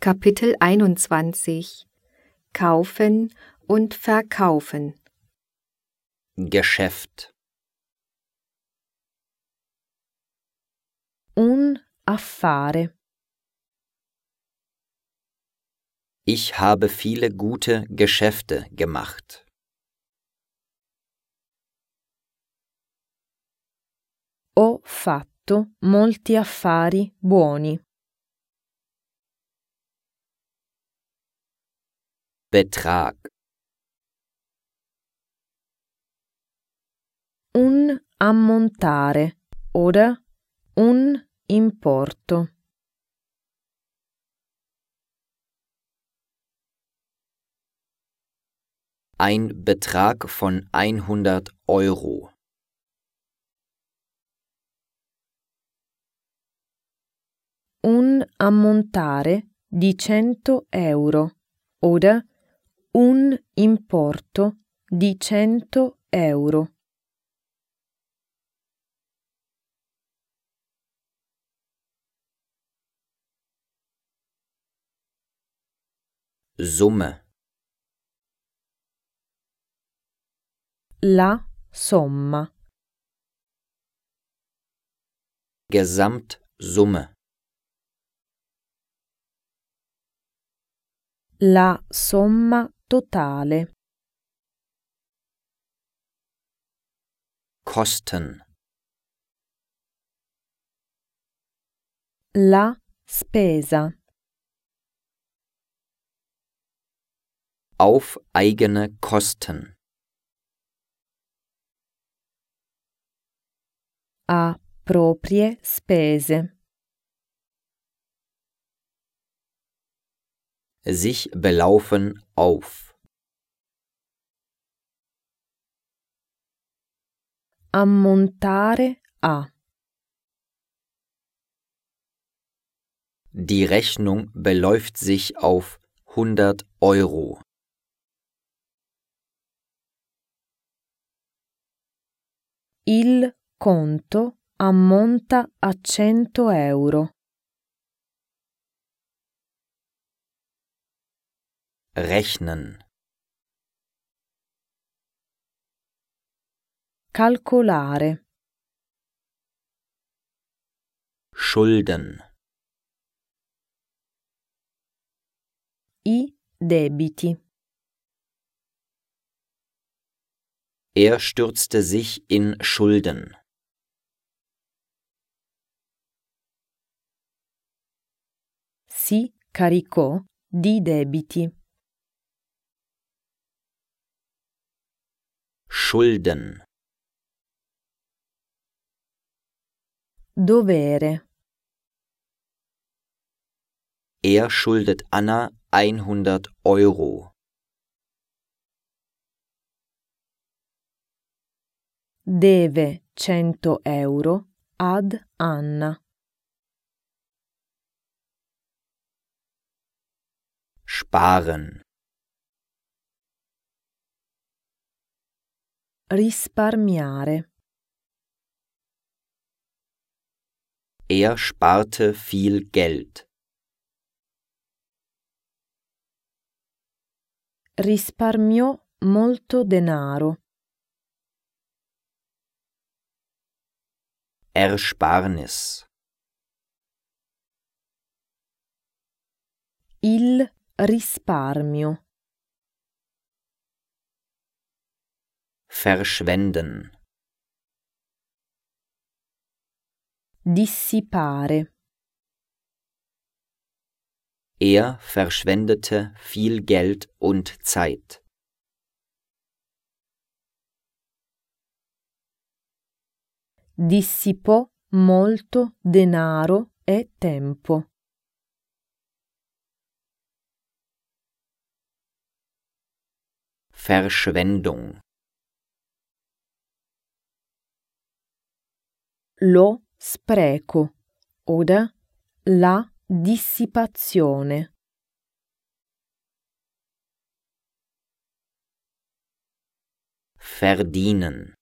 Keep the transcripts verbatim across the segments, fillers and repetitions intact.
Kapitel einundzwanzig Kaufen und Verkaufen. Geschäft. Un affare. Ich habe viele gute Geschäfte gemacht. Ho fatto molti affari buoni. Betrag. Un ammontare oder un importo. Ein Betrag von hundert Euro. Un ammontare di cento euro oder un importo di cento euro. Summe. La somma. Gesamtsumme. La somma totale. Kosten. La spesa. Auf eigene Kosten. A proprie spese. Sich belaufen auf. Ammontare a. Die Rechnung beläuft sich auf hundert Euro. Il conto ammonta a cento euro. Rechnen. Calcolare. Schulden. I debiti. Er stürzte sich in Schulden. Si caricò di debiti. Schulden. Dovere. Er schuldet Anna hundert Euro. Deve cento euro ad Anna. Sparen. Risparmiare. Er sparte viel Geld. Risparmiò molto denaro. Ersparnis. Il risparmio. Verschwenden. Dissipare. Er verschwendete viel Geld und Zeit. Dissipò molto denaro e tempo. Verschwendung. Lo spreco oder la dissipazione. Verdienen.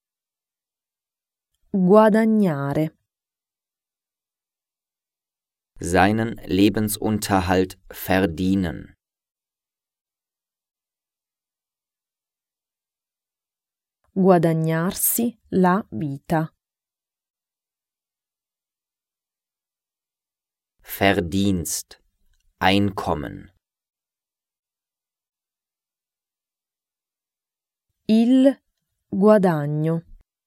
Guadagnare. seinen Lebensunterhalt verdienen. Guadagnarsi la vita. Verdienst, Einkommen. Il guadagno.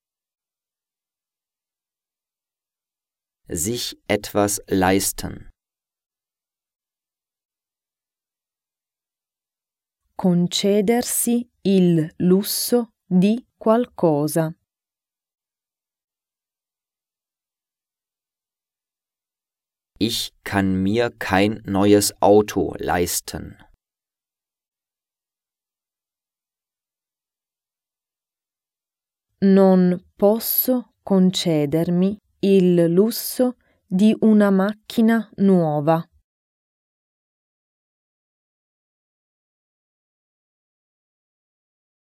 Sich etwas leisten. Concedersi il lusso di qualcosa. Ich kann mir kein neues Auto leisten. Non posso concedermi il lusso di una macchina nuova.